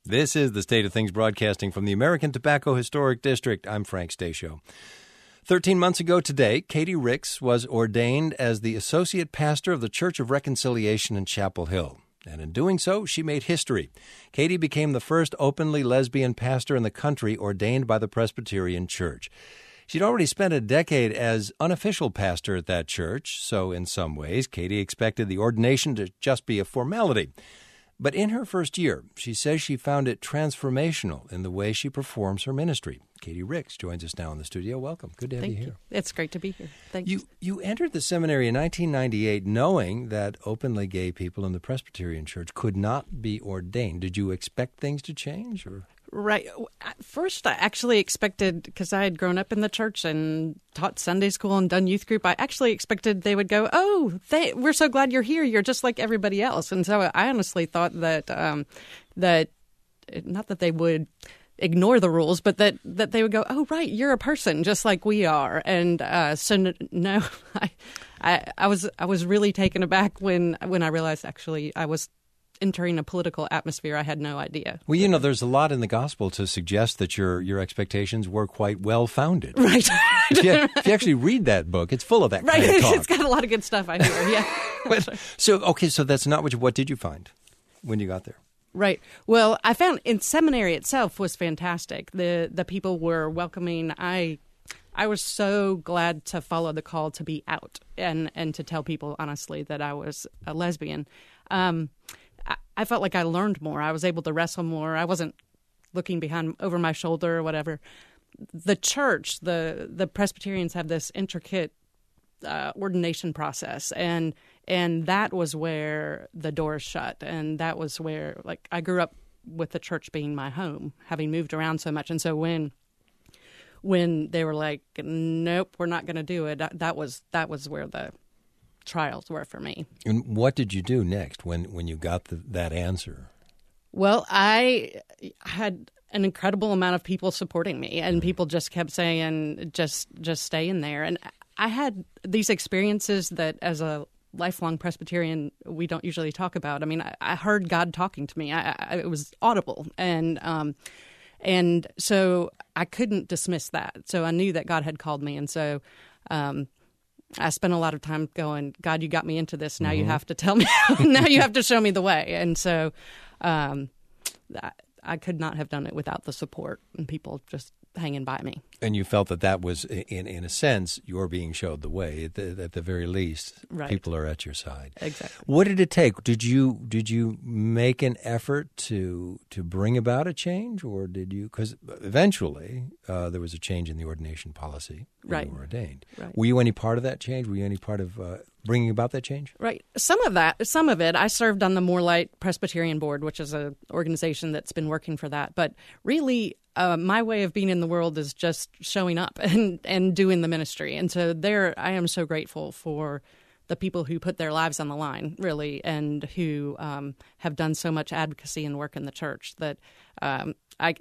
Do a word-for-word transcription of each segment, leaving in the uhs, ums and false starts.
This is The State of Things, broadcasting from the American Tobacco Historic District. I'm Frank Stasio. Thirteen months ago today, Katie Ricks was ordained as the Associate Pastor of the Church of Reconciliation in Chapel Hill. And in doing so, she made history. Katie became the first openly lesbian pastor in the country ordained by the Presbyterian Church. She'd already spent a decade as unofficial pastor at that church, so in some ways, Katie expected the ordination to just be a formality. But in her first year, she says she found it transformational in the way she performs her ministry. Katie Ricks joins us now in the studio. Welcome. Good to have Thank you here. You. It's great to be here. Thank you. You entered the seminary in nineteen ninety-eight knowing that openly gay people in the Presbyterian Church could not be ordained. Did you expect things to change? Or? Right. At first, I actually expected, because I had grown up in the church and taught Sunday school and done youth group, I actually expected they would go, oh, they, we're so glad you're here. You're just like everybody else. And so I honestly thought that, um, that not that they would ignore the rules, but that, that they would go, oh, right, you're a person just like we are. And uh, so, no, I, I, I was I was really taken aback when, when I realized actually I was entering a political atmosphere I had no idea. Well, you know, there's a lot in the gospel to suggest that your your expectations were quite well-founded. Right. if, you, if you actually read that book, it's full of that right. kind of talk. It's got a lot of good stuff, I hear, yeah. but, so, okay, so that's not what you, what did you find when you got there? Right. Well, I found in seminary itself was fantastic. The the people were welcoming. I I was so glad to follow the call to be out and, and to tell people honestly that I was a lesbian. Um I felt like I learned more. I was able to wrestle more. I wasn't looking behind over my shoulder or whatever. The church, the the Presbyterians have this intricate uh, ordination process, and and that was where the doors shut, and that was where, like, I grew up with the church being my home, having moved around so much, and so when when they were like, nope, we're not going to do it, that was that was where the trials were for me. And what did you do next when, when you got the, that answer? Well, I had an incredible amount of people supporting me, and people just kept saying, just just stay in there. And I had these experiences that as a lifelong Presbyterian, we don't usually talk about. I mean, I, I heard God talking to me. I, I, it was audible. And um, and so I couldn't dismiss that. So I knew that God had called me. And so um I spent a lot of time going, God, you got me into this. Now mm-hmm. you have to tell me. Now you have to show me the way. And so um, I, I could not have done it without the support and people just hanging by me. And you felt that that was, in in a sense, you're being showed the way. At the, at the very least, right. People are at your side. Exactly. What did it take? Did you did you make an effort to to bring about a change, or did you? Because eventually uh, there was a change in the ordination policy when right. you were ordained. Right. Were you any part of that change? Were you any part of uh, bringing about that change? Right. Some of that, some of it, I served on the Moorlight Presbyterian Board, which is an organization that's been working for that. But really, Uh, my way of being in the world is just showing up and, and doing the ministry. And so there, I am so grateful for the people who put their lives on the line, really, and who um, have done so much advocacy and work in the church that um, I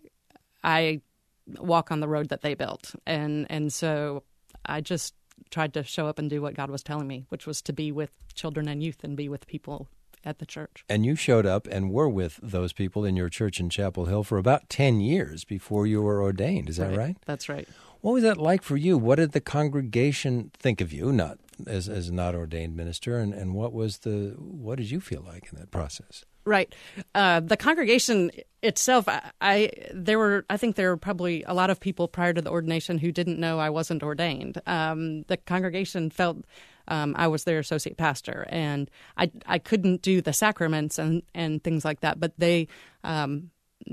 I walk on the road that they built. And, and so I just tried to show up and do what God was telling me, which was to be with children and youth and be with people at the church. And you showed up and were with those people in your church in Chapel Hill for about ten years before you were ordained. Is that right? right? That's right. What was that like for you? What did the congregation think of you, not as as a not ordained minister, and, and what was the what did you feel like in that process? Right. Uh, the congregation itself, I, I there were I think there were probably a lot of people prior to the ordination who didn't know I wasn't ordained. Um, the congregation felt Um, I was their associate pastor, and I I couldn't do the sacraments and, and things like that, but they um,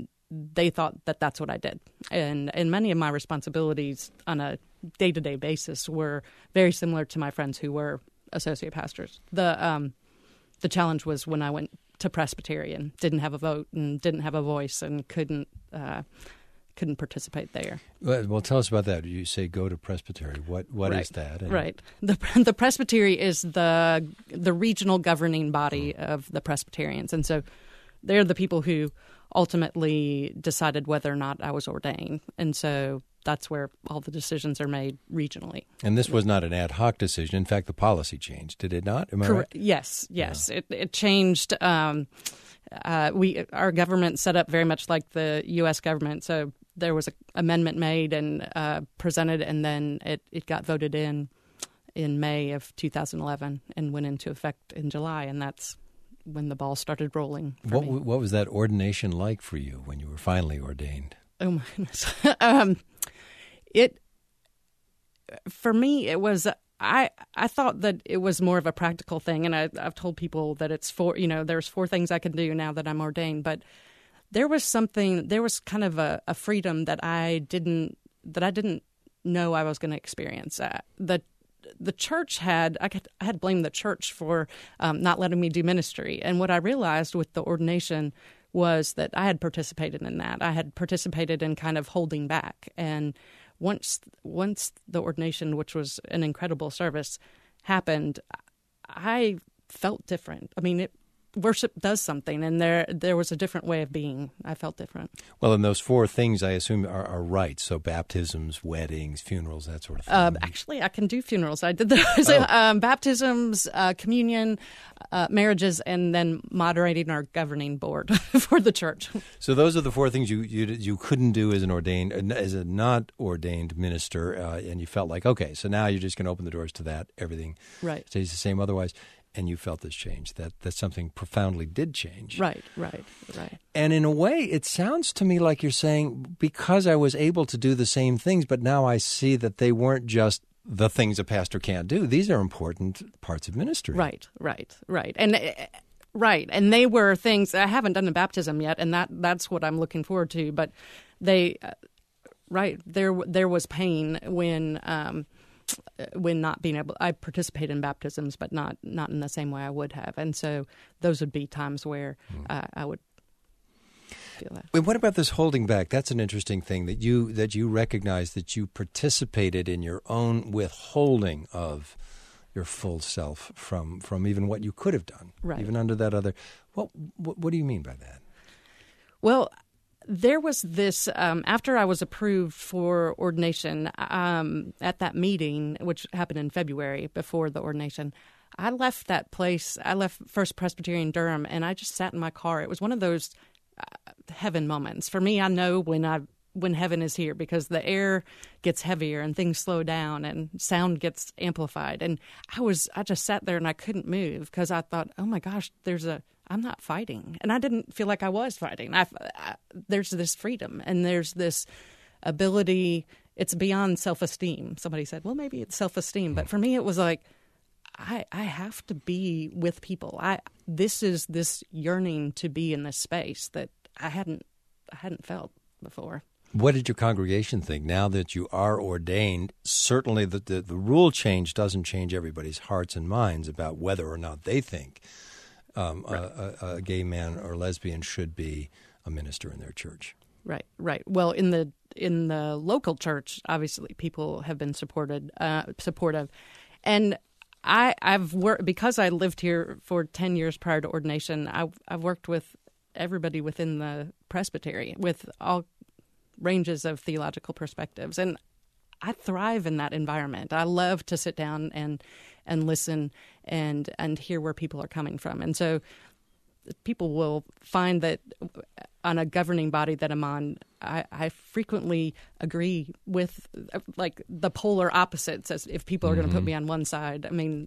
they thought that that's what I did. And, and many of my responsibilities on a day-to-day basis were very similar to my friends who were associate pastors. The um, the challenge was when I went to Presbyterian, didn't have a vote and didn't have a voice and couldn't uh, couldn't participate there. Well, well, tell us about that. You say go to Presbytery. What what right. is that? And right. The the Presbytery is the the regional governing body mm. of the Presbyterians, and so they're the people who ultimately decided whether or not I was ordained, and so that's where all the decisions are made regionally. And this was not an ad hoc decision. In fact, the policy changed. Did it not? Am I Correct. right? Yes. Yes. Yeah. It it changed. Um, uh, we our government set up very much like the U S government. So there was an amendment made and uh, presented, and then it, it got voted in in May of two thousand eleven and went into effect in July, and that's when the ball started rolling for What me. what was that ordination like for you when you were finally ordained? Oh my goodness. um, it for me it was I I thought that it was more of a practical thing, and I, I've told people that it's four you know there's four things I can do now that I'm ordained, but there was something there was kind of a, a freedom that I didn't that I didn't know I was going to experience. Uh, the The church had I, could, I had blamed the church for um, not letting me do ministry, and what I realized with the ordination was that I had participated in that. I had participated in kind of holding back, and once once the ordination, which was an incredible service, happened, I felt different. I mean, it, worship does something, and there there was a different way of being. I felt different. Well, and those four things, I assume, are, are rites. So baptisms, weddings, funerals, that sort of thing. Uh, actually, I can do funerals. I did those. Oh. um, baptisms, uh, communion, uh, marriages, and then moderating our governing board for the church. So those are the four things you you, you couldn't do as an ordained, as a not ordained minister, uh, and you felt like, okay, so now you're just going to open the doors to that. Everything Right. stays the same otherwise. And you felt this change, that, that something profoundly did change. Right, right, right. And in a way, it sounds to me like you're saying, because I was able to do the same things, but now I see that they weren't just the things a pastor can't do. These are important parts of ministry. Right, right, right. And uh, right, and they were things, I haven't done a baptism yet, and that that's what I'm looking forward to, but they, uh, right, there there was pain when... Um, when not being able, I participate in baptisms, but not not in the same way I would have, and so those would be times where mm. uh, I would feel that. Wait, what about this holding back? That's an interesting thing that you that you recognize that you participated in your own withholding of your full self from from even what you could have done, right. even under that other. What, what what do you mean by that? Well, there was this, um, after I was approved for ordination um, at that meeting, which happened in February before the ordination, I left that place. I left First Presbyterian Durham, and I just sat in my car. It was one of those uh, heaven moments. For me, I know when I when heaven is here, because the air gets heavier and things slow down and sound gets amplified. And I was I just sat there and I couldn't move because I thought, oh my gosh, there's a I'm not fighting. And I didn't feel like I was fighting. I, I, there's this freedom and there's this ability. It's beyond self-esteem. Somebody said, well, maybe it's self-esteem. But for me, it was like, I, I have to be with people. I This is this yearning to be in this space that I hadn't I hadn't felt before. What did your congregation think? Now that you are ordained, certainly the, the, the rule change doesn't change everybody's hearts and minds about whether or not they think Um, right. a, a, a gay man or lesbian should be a minister in their church. Right, right. Well, in the in the local church, obviously, people have been supported, uh, supportive, and I, I've worked because I lived here for ten years prior to ordination. I've, I've worked with everybody within the presbytery with all ranges of theological perspectives, and I thrive in that environment. I love to sit down and and listen and and hear where people are coming from. And so people will find that on a governing body that I'm on, I, I frequently agree with like the polar opposites as if people are mm-hmm. going to put me on one side. I mean,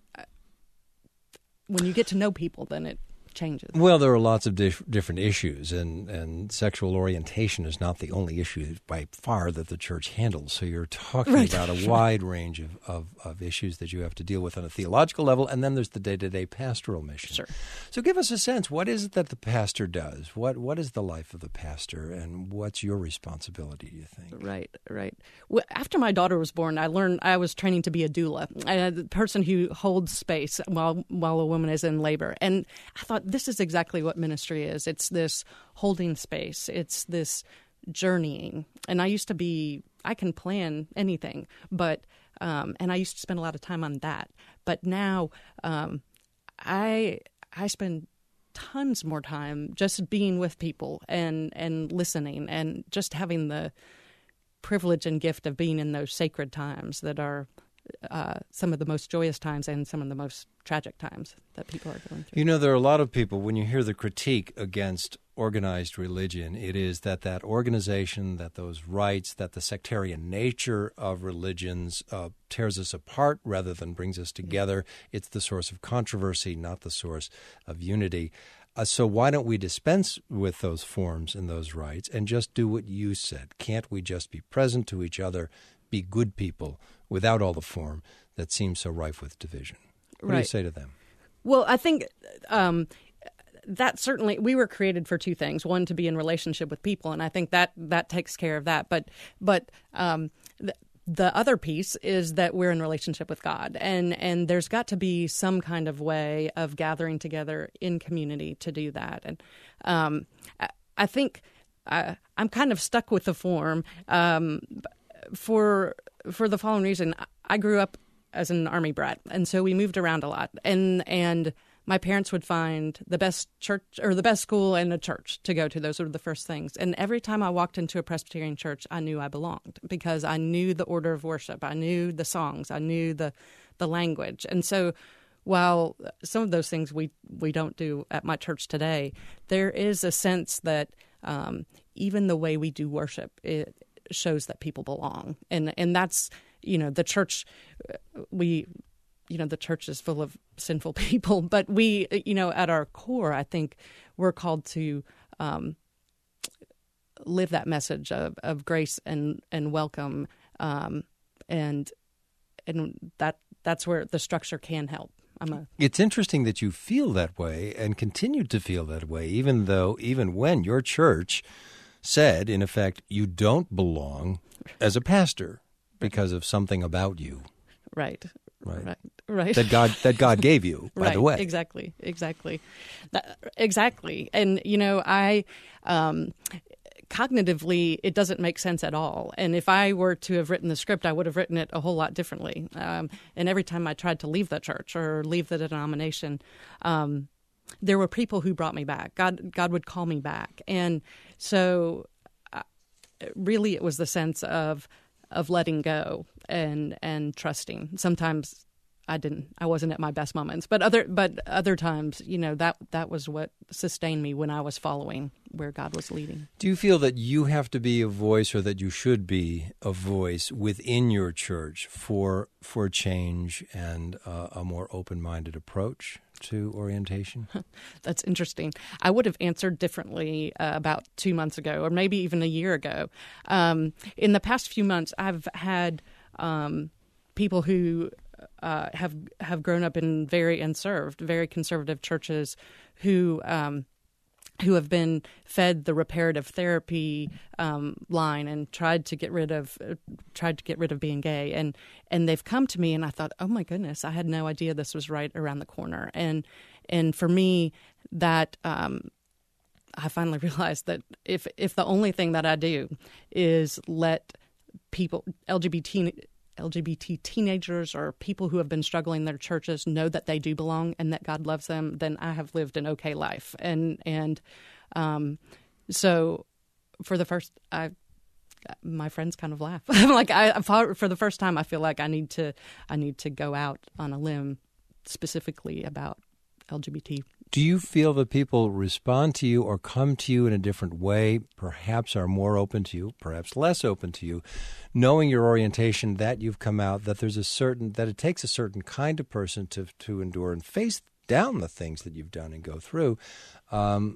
when you get to know people, then it changes. Well, there are lots of dif- different issues, and, and sexual orientation is not the only issue by far that the church handles. So you're talking right. about a wide range of, of, of issues that you have to deal with on a theological level, and then there's the day-to-day pastoral mission. Sure. So give us a sense. What is it that the pastor does? What What is the life of the pastor, and what's your responsibility, do you think? Right, right. Well, after my daughter was born, I learned I was training to be a doula, a person who holds space while while a woman is in labor. And I thought, this is exactly what ministry is. It's this holding space. It's this journeying. And I used to be, I can plan anything, but, um, and I used to spend a lot of time on that. But now um, I I spend tons more time just being with people and, and listening and just having the privilege and gift of being in those sacred times that are uh, some of the most joyous times and some of the most tragic times that people are going through. You know, there are a lot of people, when you hear the critique against organized religion, it is that that organization, that those rites, that the sectarian nature of religions uh, tears us apart rather than brings us together. It's the source of controversy, not the source of unity. Uh, so why don't we dispense with those forms and those rites and just do what you said? Can't we just be present to each other, be good people without all the form that seems so rife with division? What Right. do you say to them? Well, I think um, that certainly, we were created for two things. One, to be in relationship with people, and I think that that takes care of that. But but um, the, the other piece is that we're in relationship with God, and and there's got to be some kind of way of gathering together in community to do that. And um, I, I think I, I'm kind of stuck with the form um, for for the following reason. I grew up as an Army brat, and so we moved around a lot, and and my parents would find the best church or the best school and a church to go to. Those were the first things. And every time I walked into a Presbyterian church, I knew I belonged because I knew the order of worship. I knew the songs. I knew the the language. And so while some of those things we, we don't do at my church today, there is a sense that um, even the way we do worship, it shows that people belong. And and that's, you know, the church, we... you know, the church is full of sinful people, but we, you know, at our core, I think we're called to um, live that message of, of grace and, and welcome. Um, and and that that's where the structure can help. I'm a, It's interesting that you feel that way and continue to feel that way, even though, even when your church said, in effect, you don't belong as a pastor because of something about you. right. Right. Right. Right. That God that God gave you, by right, the way. Exactly. Exactly. That, exactly. And, you know, I um, cognitively, it doesn't make sense at all. And if I were to have written the script, I would have written it a whole lot differently. Um, and every time I tried to leave the church or leave the denomination, um, there were people who brought me back. God, God would call me back. And so uh, really it was the sense of of letting go and and trusting. Sometimes I didn't I wasn't at my best moments, but other but other times, you know, that that was what sustained me when I was following where God was leading. Do you feel that you have to be a voice, or that you should be a voice within your church for for change and uh, a more open-minded approach to orientation? That's interesting. I would have answered differently uh, about two months ago, or maybe even a year ago. Um, in the past few months, I've had um, people who uh, have have grown up in very and served very conservative churches who um, who have been fed the reparative therapy um, line and tried to get rid of uh, tried to get rid of being gay, and and they've come to me, and I thought, oh my goodness, I had no idea this was right around the corner, and and for me, that um, I finally realized that if if the only thing that I do is let people L G B T L G B T teenagers or people who have been struggling in their churches know that they do belong and that God loves them, then I have lived an okay life. And and um, so for the first, I my friends kind of laugh. I'm like, I for the first time, I feel like I need to I need to go out on a limb specifically about L G B T. Do you feel that people respond to you or come to you in a different way, perhaps are more open to you, perhaps less open to you, knowing your orientation, that you've come out, that there's a certain, that it takes a certain kind of person to to endure and face down the things that you've done and go through? Um,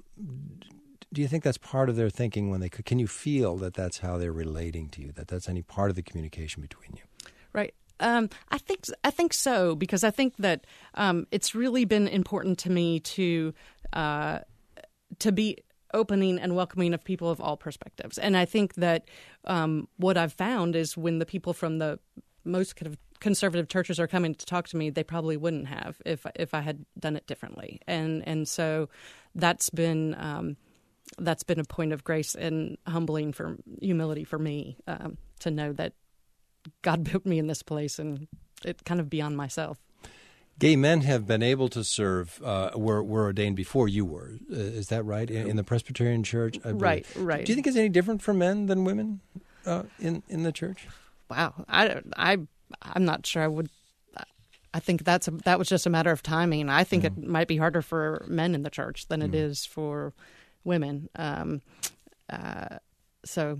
do you think that's part of their thinking when they, can you feel that that's how they're relating to you, that that's any part of the communication between you? Right. Um, I think I think so, because I think that um, it's really been important to me to uh, to be opening and welcoming of people of all perspectives. And I think that um, what I've found is when the people from the most kind of conservative churches are coming to talk to me, they probably wouldn't have if if I had done it differently. And and so that's been um, that's been a point of grace and humbling for humility for me um, to know that God put me in this place, and it kind of beyond myself. Gay men have been able to serve, uh, were, were ordained before you were. Uh, is that right? In, in the Presbyterian Church? I Right, right. Do you think it's any different for men than women uh, in, in the church? Wow. I, I I'm not sure I would. I think that's a, that was just a matter of timing. I think mm. it might be harder for men in the church than mm. it is for women. Um, uh, so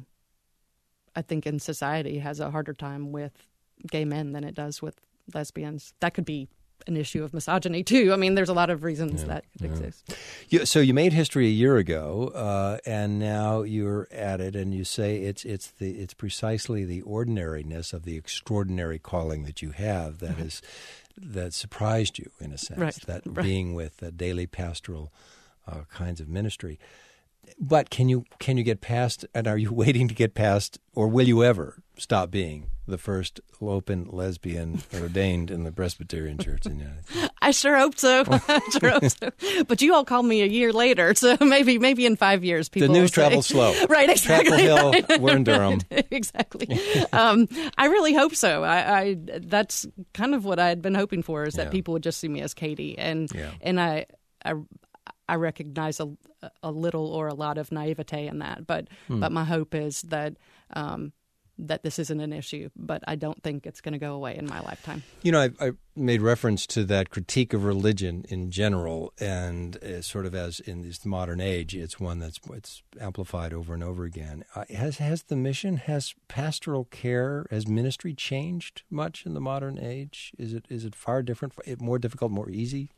I think in society has a harder time with gay men than it does with lesbians. That could be an issue of misogyny too. I mean, there's a lot of reasons yeah, that could yeah. exist. You, so you made history a year ago, uh, and now you're at it, and you say it's it's the it's precisely the ordinariness of the extraordinary calling that you have that is that surprised you in a sense. Right. That right. being with uh, daily pastoral uh, kinds of ministry. But can you can you get past? And are you waiting to get past, or will you ever stop being the first open lesbian ordained in the Presbyterian Church in the United States? I sure hope so. I sure hope so. But you all called me a year later, so maybe maybe in five years people. The news will travels say, slow. Right, exactly. Chapel Hill, right, we're in Durham. Right, exactly. um, I really hope so. I, I that's kind of what I had been hoping for, is that yeah. people would just see me as Katie, and yeah. and I. I I recognize a, a little or a lot of naivete in that, but hmm. but my hope is that um, that this isn't an issue. But I don't think it's going to go away in my lifetime. You know, I, I made reference to that critique of religion in general, and uh, sort of as in this modern age, it's one that's it's amplified over and over again. Uh, has has the mission, has pastoral care, has ministry changed much in the modern age? Is it is it far different, more difficult, more easy?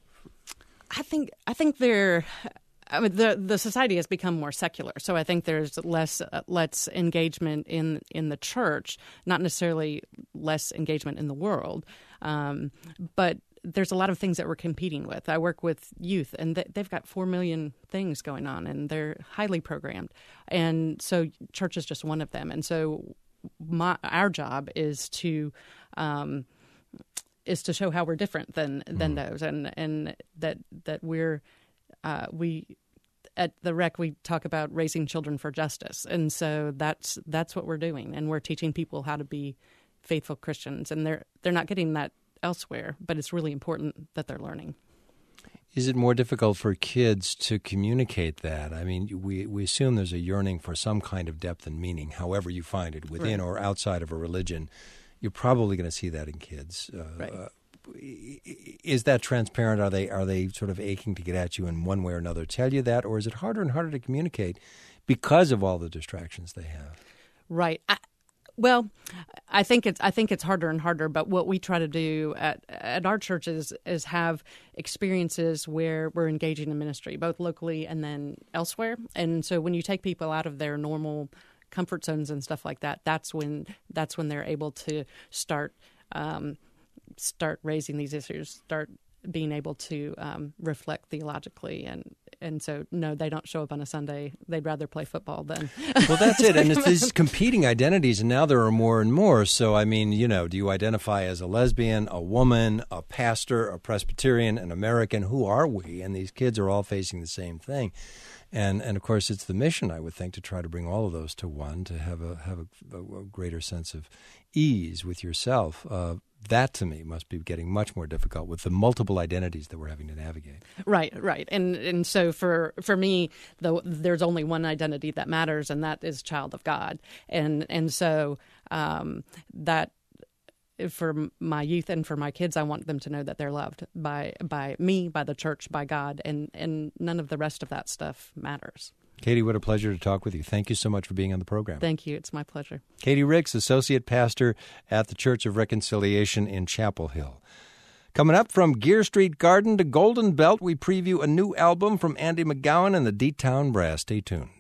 I think I think there, I mean, the the society has become more secular, so I think there's less uh, less engagement in in the church, not necessarily less engagement in the world, um, but there's a lot of things that we're competing with. I work with youth, and th- they've got four million things going on, and they're highly programmed, and so church is just one of them. And so my our job is to um, is to show how we're different than than mm. those, and and that that we're uh, we at the Rec we talk about raising children for justice, and so that's that's what we're doing, and we're teaching people how to be faithful Christians, and they're they're not getting that elsewhere, but it's really important that they're learning. Is it more difficult for kids to communicate that? I mean, we we assume there's a yearning for some kind of depth and meaning, however you find it, within right. or outside of a religion. You're probably going to see that in kids. Uh, right. uh, is that transparent? Are they are they sort of aching to get at you in one way or another, tell you that, or is it harder and harder to communicate because of all the distractions they have? Right. I, well, I think it's I think it's harder and harder. But what we try to do at at our churches is have experiences where we're engaging in ministry, both locally and then elsewhere. And so when you take people out of their normal comfort zones and stuff like that, that's when that's when they're able to start um, start raising these issues, start being able to um, reflect theologically, and and so no, they don't show up on a Sunday. They'd rather play football than. Well, that's it, and it's these competing identities, and now there are more and more. So, I mean, you know, do you identify as a lesbian, a woman, a pastor, a Presbyterian, an American? Who are we? And these kids are all facing the same thing. And and of course, it's the mission, I would think, to try to bring all of those to one, to have a have a, a greater sense of ease with yourself. Uh, that, to me, must be getting much more difficult with the multiple identities that we're having to navigate. Right, right. And and so for for me, the, there's only one identity that matters, and that is child of God. And and so um, that. For my youth and for my kids, I want them to know that they're loved by by me, by the church, by God, and, and none of the rest of that stuff matters. Katie, what a pleasure to talk with you. Thank you so much for being on the program. Thank you. It's my pleasure. Katie Ricks, Associate Pastor at the Church of Reconciliation in Chapel Hill. Coming up, from Gear Street Garden to Golden Belt, we preview a new album from Andy McGowan and the D-Town Brass. Stay tuned.